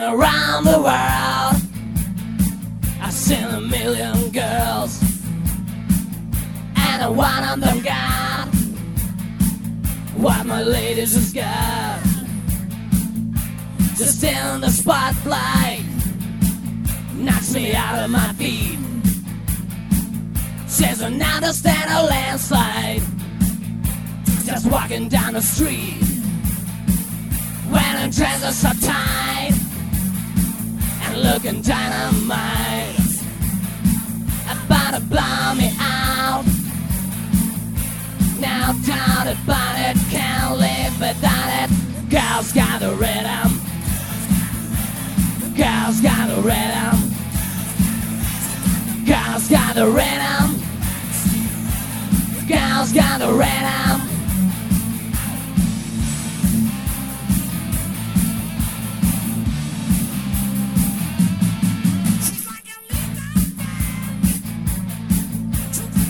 around the world. I've seen a million girls, and I one of them got what my ladies has got. Just in the spotlight knocks me out of my feet. Says I understand a landslide, just walking down the street. When the trends are so tight and looking dynamite, about to blow me out. Now doubt about it, can't live without it. Girls got the rhythm, girls got the rhythm, girls got the rhythm, girls got the rhythm.